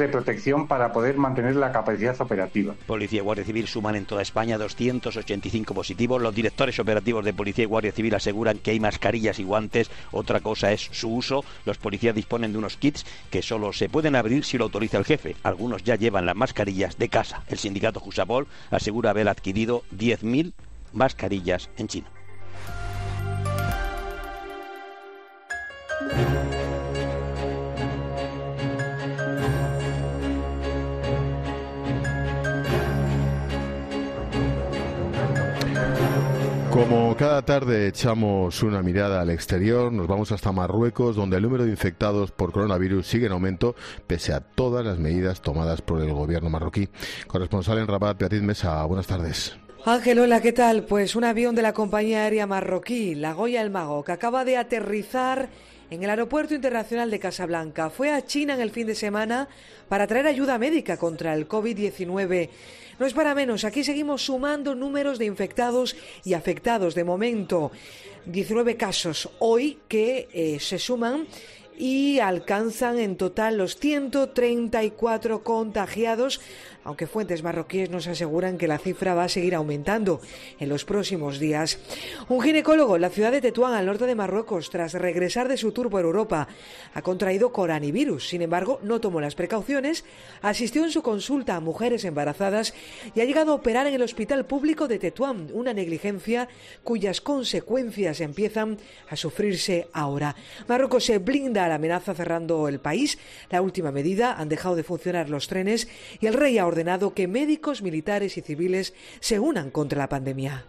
protección para poder mantener la capacidad operativa. Policía y Guardia Civil suman en toda España doscientos ochenta y cinco positivos. Los directores operativos de Policía y Guardia Civil aseguran que hay mascarillas y guantes. Otra cosa es su uso. Los policías disponen de unos kits que solo se pueden abrir si lo autoriza el jefe. Algunos ya llevan las mascarillas de casa. El sindicato Jusapol asegura haber adquirido diez mil mascarillas en China. Como cada tarde echamos una mirada al exterior, nos vamos hasta Marruecos, donde el número de infectados por coronavirus sigue en aumento, pese a todas las medidas tomadas por el gobierno marroquí. Corresponsal en Rabat, Beatriz Mesa, buenas tardes. Ángel, hola, ¿qué tal? Pues un avión de la compañía aérea marroquí, la Goya El Mago, que acaba de aterrizar en el aeropuerto internacional de Casablanca. Fue a China en el fin de semana para traer ayuda médica contra el covid diecinueve. No es para menos, aquí seguimos sumando números de infectados y afectados. De momento, diecinueve casos hoy que eh, se suman y alcanzan en total los ciento treinta y cuatro contagiados, aunque fuentes marroquíes nos aseguran que la cifra va a seguir aumentando en los próximos días. Un ginecólogo en la ciudad de Tetuán, al norte de Marruecos, tras regresar de su tour por Europa, ha contraído coronavirus. Sin embargo, no tomó las precauciones, asistió en su consulta a mujeres embarazadas y ha llegado a operar en el hospital público de Tetuán, una negligencia cuyas consecuencias empiezan a sufrirse ahora. Marruecos se blinda a la amenaza cerrando el país. La última medida: han dejado de funcionar los trenes y el rey ha ordenado que médicos, militares y civiles se unan contra la pandemia.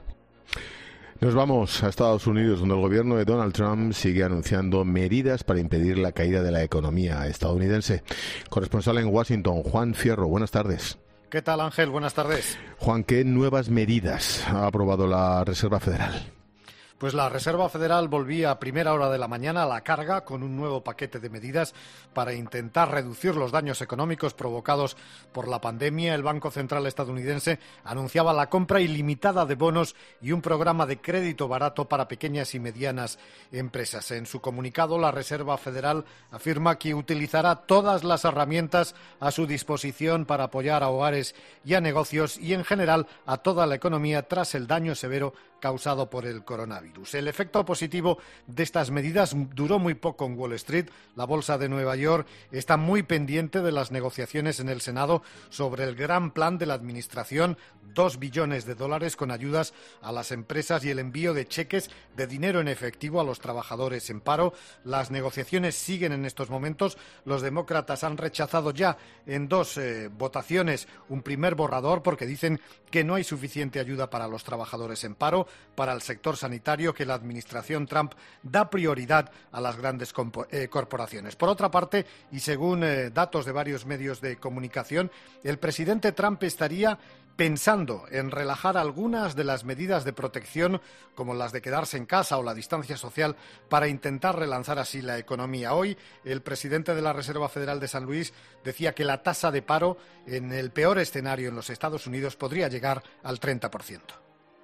Nos vamos a Estados Unidos, donde el gobierno de Donald Trump sigue anunciando medidas para impedir la caída de la economía estadounidense. Corresponsal en Washington, Juan Fierro, buenas tardes. ¿Qué tal, Ángel? Buenas tardes. Juan, ¿qué nuevas medidas ha aprobado la Reserva Federal? Pues la Reserva Federal volvía a primera hora de la mañana a la carga con un nuevo paquete de medidas para intentar reducir los daños económicos provocados por la pandemia. El Banco Central estadounidense anunciaba la compra ilimitada de bonos y un programa de crédito barato para pequeñas y medianas empresas. En su comunicado, la Reserva Federal afirma que utilizará todas las herramientas a su disposición para apoyar a hogares y a negocios y, en general, a toda la economía tras el daño severo causado por el coronavirus. El efecto positivo de estas medidas duró muy poco en Wall Street. La bolsa de Nueva York está muy pendiente de las negociaciones en el Senado sobre el gran plan de la administración, dos billones de dólares con ayudas a las empresas y el envío de cheques de dinero en efectivo a los trabajadores en paro. Las negociaciones siguen en estos momentos. Los demócratas han rechazado ya en dos eh, votaciones un primer borrador porque dicen que no hay suficiente ayuda para los trabajadores en paro, para el sector sanitario, que la administración Trump da prioridad a las grandes eh, corporaciones. Por otra parte, y según eh, datos de varios medios de comunicación, el presidente Trump estaría pensando en relajar algunas de las medidas de protección, como las de quedarse en casa o la distancia social, para intentar relanzar así la economía. Hoy, el presidente de la Reserva Federal de San Luis decía que la tasa de paro, en el peor escenario en los Estados Unidos, podría llegar al treinta por ciento.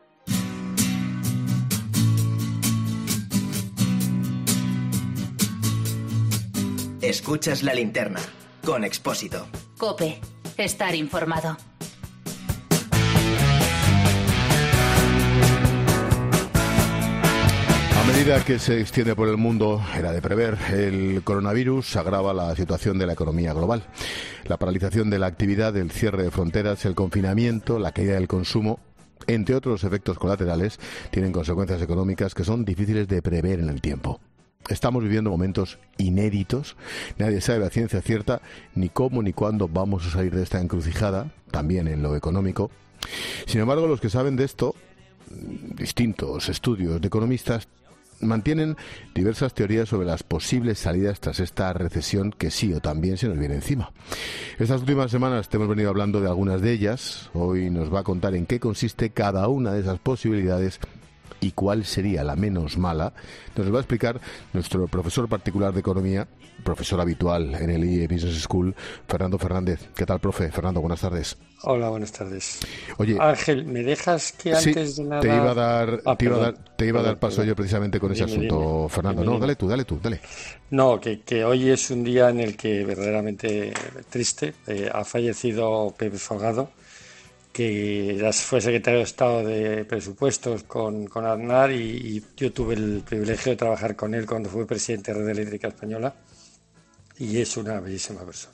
Escuchas La Linterna, con Expósito. COPE, estar informado. A medida que se extiende por el mundo, era de prever, el coronavirus agrava la situación de la economía global. La paralización de la actividad, el cierre de fronteras, el confinamiento, la caída del consumo, entre otros efectos colaterales, tienen consecuencias económicas que son difíciles de prever en el tiempo. Estamos viviendo momentos inéditos. Nadie sabe a ciencia cierta ni cómo ni cuándo vamos a salir de esta encrucijada, también en lo económico. Sin embargo, los que saben de esto, distintos estudios de economistas, mantienen diversas teorías sobre las posibles salidas tras esta recesión que sí o también se nos viene encima. Estas últimas semanas te hemos venido hablando de algunas de ellas. Hoy nos va a contar en qué consiste cada una de esas posibilidades y cuál sería la menos mala, nos lo va a explicar nuestro profesor particular de economía, profesor habitual en el I E Business School, Fernando Fernández. ¿Qué tal, profe? Fernando, buenas tardes. Hola, buenas tardes. Oye, Ángel, ¿me dejas que antes sí, de nada... te iba a dar, ah, te iba a perdón, dar, te iba a dar perdón, paso perdón. yo precisamente con ese Dime, asunto, dime. Fernando. Dime, No, dime. dale tú, dale tú, dale. No, que, que hoy es un día en el que verdaderamente triste. Eh, ha fallecido Pepe Folgado, que ya fue secretario de Estado de Presupuestos con, con Aznar, y, y yo tuve el privilegio de trabajar con él cuando fue presidente de Red Eléctrica Española, y es una bellísima persona.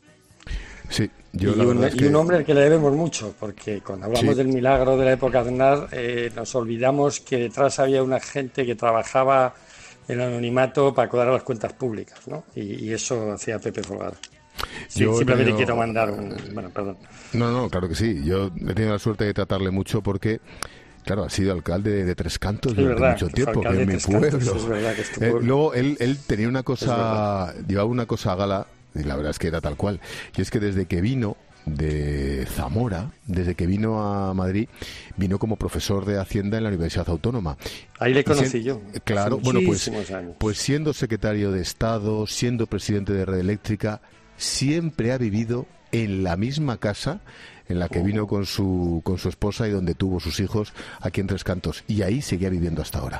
Sí, yo y, la un, verdad es y que... un hombre al que le debemos mucho, porque cuando hablamos Sí. del milagro de la época de Aznar, eh, nos olvidamos que detrás había una gente que trabajaba en anonimato para cuidar las cuentas públicas, ¿no? Y, y eso hacía Pepe Folgado. Sí, Yo he simplemente tenido- quiero mandar un... Bueno, perdón. No, no, claro que sí. Yo he tenido la suerte de tratarle mucho porque, claro, ha sido alcalde de, de Tres Cantos Es durante verdad, mucho que fue tiempo, que alcalde es de mi Tres Cantos, pueblo. es verdad que es tu Eh, pueblo. luego él, él tenía una Es cosa, llevaba una cosa a gala, y la verdad es que era tal cual, y es que desde que vino de Zamora, desde que vino a Madrid, vino como profesor de Hacienda en la Universidad Autónoma. Ahí le Y conocí sien- yo, Claro, hace bueno, pues, muchísimos años. pues siendo secretario de Estado, siendo presidente de Red Eléctrica, siempre ha vivido en la misma casa en la que vino con su con su esposa y donde tuvo sus hijos aquí en Tres Cantos, y ahí seguía viviendo hasta ahora.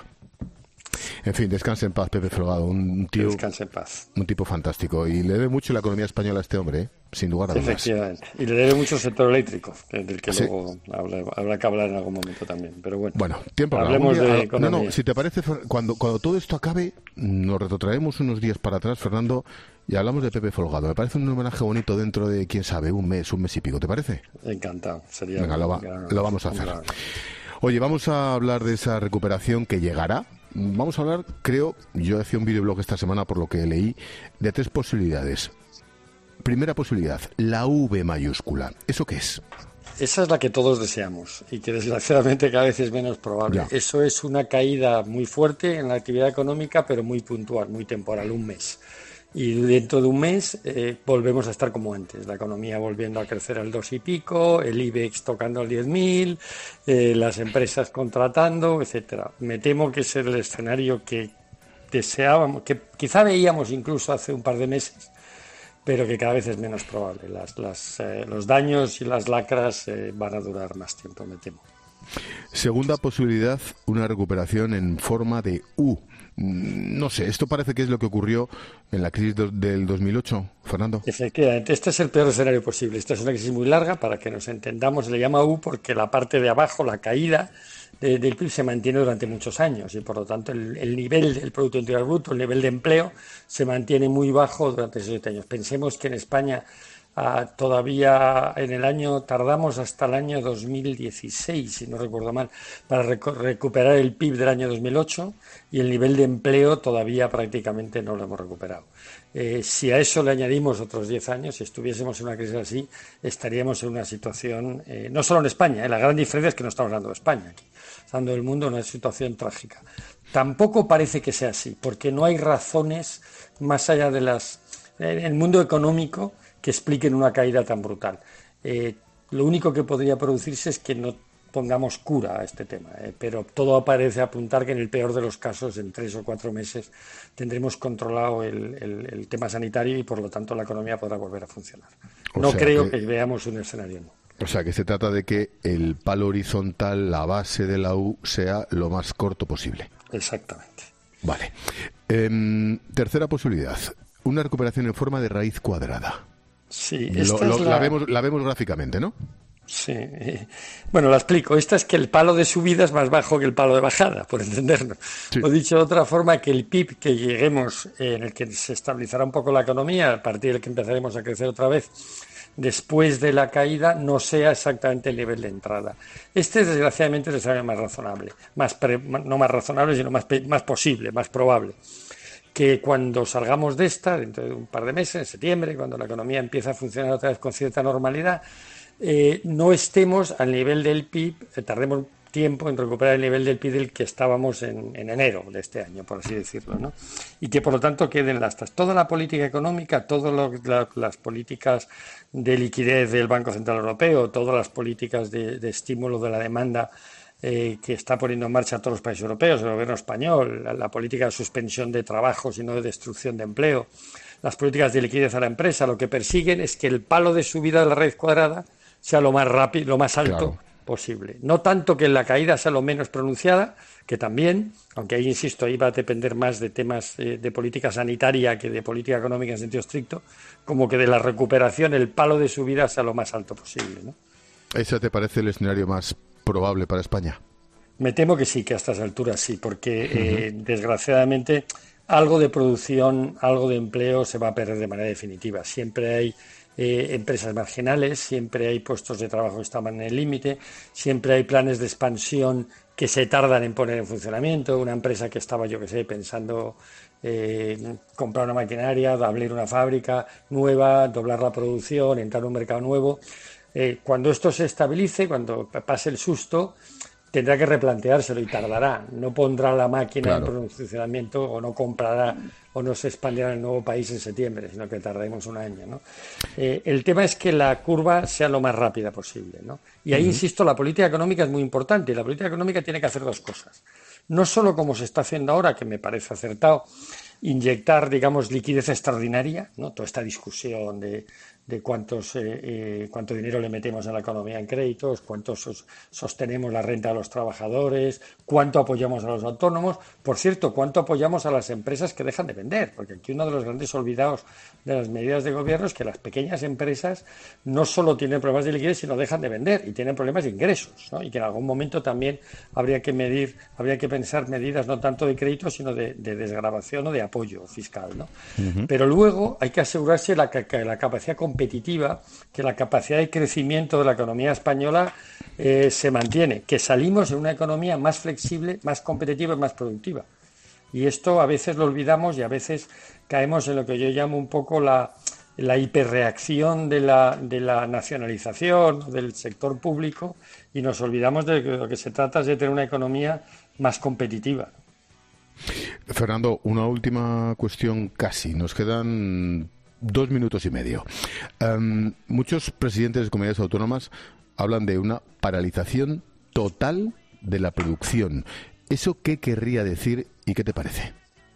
En fin, descanse en paz, Pepe Folgado, un tío, Descanse en paz. un tipo fantástico, y le debe mucho la economía española a este hombre, ¿eh? Sin lugar a dudas. Efectivamente. Y le debe mucho el sector eléctrico, que- del que Sí. luego habrá, habrá que hablar en algún momento también. Pero bueno, Bueno, tiempo habrá. hablemos Algún día- de no, economía. no, si te parece, Fer- cuando, cuando todo esto acabe, nos retrotraemos unos días para atrás, Fernando, y hablamos de Pepe Folgado. Me parece un homenaje bonito dentro de, quién sabe, un mes, un mes y pico, ¿te parece? Encantado. Sería Venga, lo, va- un gran- lo vamos a un hacer. gran- Oye, vamos a hablar de esa recuperación que llegará. Vamos a hablar, creo, yo hacía un videoblog esta semana por lo que leí, de tres posibilidades. Primera posibilidad, la V mayúscula. ¿Eso qué es? Esa es la que todos deseamos y que desgraciadamente cada vez es menos probable. Ya. Eso es una caída muy fuerte en la actividad económica, pero muy puntual, muy temporal, un mes. Y dentro de un mes eh, volvemos a estar como antes, la economía volviendo a crecer al dos y pico, el IBEX tocando al diez mil, eh, las empresas contratando, etcétera. Me temo que ese es el escenario que deseábamos, que quizá veíamos incluso hace un par de meses, pero que cada vez es menos probable. Las, las, eh, los daños y las lacras eh, van a durar más tiempo, me temo. Segunda posibilidad, una recuperación en forma de U. Mm, No sé, esto parece que es lo que ocurrió en la crisis do- del dos mil ocho, Fernando. Efectivamente, este es el peor escenario posible. Esta es una crisis muy larga, para que nos entendamos, se le llama U porque la parte de abajo, la caída de- del P I B se mantiene durante muchos años y por lo tanto el, el nivel del Producto Interior Bruto, el nivel de empleo, se mantiene muy bajo durante esos siete años. Pensemos que en España ah, todavía en el año, tardamos hasta el año dos mil dieciséis, si no recuerdo mal, para reco- recuperar el P I B del año dos mil ocho y el nivel de empleo todavía prácticamente no lo hemos recuperado. Eh, si a eso le añadimos otros diez años, si estuviésemos en una crisis así, estaríamos en una situación, eh, no solo en España, eh, la gran diferencia es que no estamos hablando de España aquí, estamos hablando del mundo, una situación trágica. Tampoco parece que sea así, porque no hay razones más allá de las, en el mundo económico, que expliquen una caída tan brutal. Eh, lo único que podría producirse es que no pongamos cura a este tema, eh, pero todo parece apuntar que en el peor de los casos, en tres o cuatro meses, tendremos controlado el, el- el tema sanitario y por lo tanto la economía podrá volver a funcionar. O No sea creo que- que... veamos un escenario nuevo. O sea, que se trata de que el palo horizontal, la base de la U, sea lo más corto posible. Exactamente. Vale. Em, tercera posibilidad, una recuperación en forma de raíz cuadrada. Sí, Lo- esta lo- es la... la... vemos, la vemos gráficamente, ¿no? Sí. eh, Bueno, la explico. Esta es que el palo de subida es más bajo que el palo de bajada, por entendernos. O dicho de otra forma, que el P I B que lleguemos, eh, en el que se estabilizará un poco la economía, a partir del que empezaremos a crecer otra vez, después de la caída, no sea exactamente el nivel de entrada. Este, desgraciadamente, es el escenario más razonable. Más pre- no más razonable, sino más, pe- más posible, más probable. Que cuando salgamos de esta, dentro de un par de meses, en septiembre, cuando la economía empieza a funcionar otra vez con cierta normalidad, eh, no estemos al nivel del P I B, eh, tardemos tiempo en recuperar el nivel del P I B del que estábamos en, en enero de este año, por así decirlo, ¿no? Y que por lo tanto queden las toda la política económica, todas la, las políticas de liquidez del Banco Central Europeo, todas las políticas de, de estímulo de la demanda eh, que está poniendo en marcha todos los países europeos, el gobierno español, la, la política de suspensión de trabajos y no de destrucción de empleo, las políticas de liquidez a la empresa, lo que persiguen es que el palo de subida de la raíz cuadrada sea lo más rápido, lo más alto claro. posible. No tanto que la caída sea lo menos pronunciada, que también, aunque ahí, insisto, ahí va a depender más de temas eh, de política sanitaria que de política económica en sentido estricto, como que de la recuperación el palo de subida sea lo más alto posible, ¿no? ¿Ese te parece el escenario más probable para España? Me temo que sí, que a estas alturas sí, porque eh, uh-huh. desgraciadamente algo de producción, algo de empleo se va a perder de manera definitiva. Siempre hay eh, empresas marginales, siempre hay puestos de trabajo que estaban en el límite, siempre hay planes de expansión que se tardan en poner en funcionamiento. Una empresa que estaba, yo que sé, pensando eh, comprar una maquinaria, abrir una fábrica nueva, doblar la producción, entrar en un mercado nuevo. Eh, cuando esto se estabilice, cuando pase el susto, tendrá que replanteárselo y tardará. No pondrá la máquina claro. en funcionamiento o no comprará o no se expandirá en el nuevo país en septiembre, sino que tardaremos un año, ¿no? Eh, el tema es que la curva sea lo más rápida posible, ¿no? Y ahí, uh-huh. insisto, la política económica es muy importante y la política económica tiene que hacer dos cosas. No solo como se está haciendo ahora, que me parece acertado, inyectar, digamos, liquidez extraordinaria, ¿no? Toda esta discusión de de cuántos eh, eh, cuánto dinero le metemos a la economía en créditos, cuánto sos, sostenemos la renta de los trabajadores, cuánto apoyamos a los autónomos, por cierto, cuánto apoyamos a las empresas que dejan de vender, porque aquí uno de los grandes olvidados de las medidas de gobierno es que las pequeñas empresas no solo tienen problemas de liquidez, sino dejan de vender y tienen problemas de ingresos, ¿no? Y que en algún momento también habría que medir, habría que pensar medidas no tanto de crédito, sino de, de desgravación o de apoyo fiscal, ¿no? Uh-huh. Pero luego hay que asegurarse la, que la capacidad competitiva competitiva, que la capacidad de crecimiento de la economía española eh, se mantiene, que salimos en una economía más flexible, más competitiva y más productiva. Y esto a veces lo olvidamos y a veces caemos en lo que yo llamo un poco la, la hiperreacción de la, de la nacionalización del sector público y nos olvidamos de que lo que se trata es de tener una economía más competitiva. Fernando, una última cuestión casi. Nos quedan Dos minutos y medio. Um, muchos presidentes de comunidades autónomas hablan de una paralización total de la producción. ¿Eso qué querría decir y qué te parece?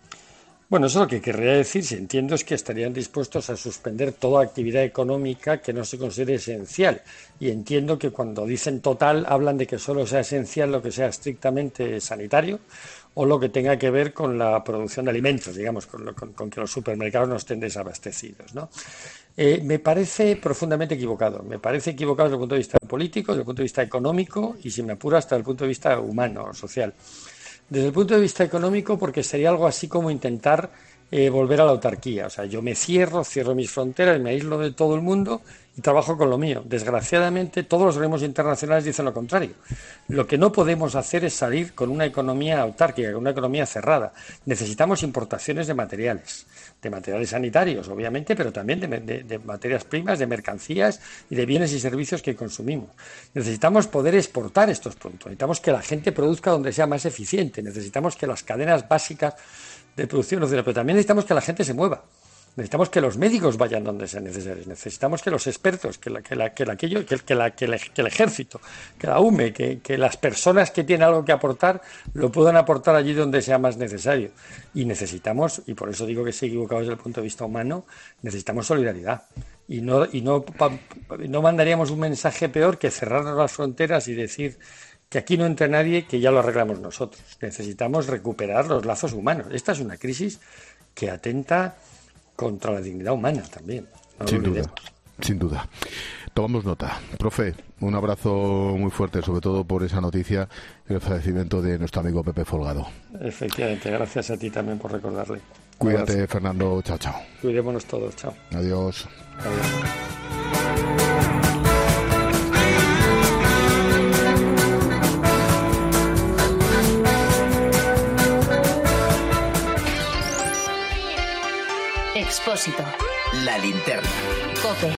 Bueno, eso lo que querría decir, si entiendo, es que estarían dispuestos a suspender toda actividad económica que no se considere esencial. Y entiendo que cuando dicen total hablan de que solo sea esencial lo que sea estrictamente sanitario o lo que tenga que ver con la producción de alimentos, digamos, con, lo, con, con que los supermercados no estén desabastecidos, ¿no? Eh, me parece profundamente equivocado. Me parece equivocado desde el punto de vista político, desde el punto de vista económico y, si me apura, hasta el punto de vista humano, social. Desde el punto de vista económico, porque sería algo así como intentar eh, volver a la autarquía. O sea, yo me cierro, cierro mis fronteras, me aíslo de todo el mundo y trabajo con lo mío. Desgraciadamente, todos los organismos internacionales dicen lo contrario. Lo que no podemos hacer es salir con una economía autárquica, con una economía cerrada. Necesitamos importaciones de materiales, de materiales sanitarios, obviamente, pero también de, de, de materias primas, de mercancías y de bienes y servicios que consumimos. Necesitamos poder exportar estos productos. Necesitamos que la gente produzca donde sea más eficiente. Necesitamos que las cadenas básicas de producción, pero también necesitamos que la gente se mueva. Necesitamos que los médicos vayan donde sean necesarios. Necesitamos que los expertos, que, la, que, la, que, la, que, yo, que, que, la, que, la, que el ejército, que la U M E, que, que las personas que tienen algo que aportar lo puedan aportar allí donde sea más necesario. Y necesitamos, y por eso digo que estoy equivocado desde el punto de vista humano, necesitamos solidaridad. Y no, y no, pa, no mandaríamos un mensaje peor que cerrarnos las fronteras y decir que aquí no entra nadie, que ya lo arreglamos nosotros. Necesitamos recuperar los lazos humanos. Esta es una crisis que atenta contra la dignidad humana también. No sin duda, sin duda. Tomamos nota. Profe, un abrazo muy fuerte, sobre todo por esa noticia y el fallecimiento de nuestro amigo Pepe Folgado. Efectivamente, gracias a ti también por recordarle. Cuídate, abrazo. Fernando. Chao, chao. Cuidémonos todos. Chao. Adiós. Adiós. Expósito. La linterna. COPE.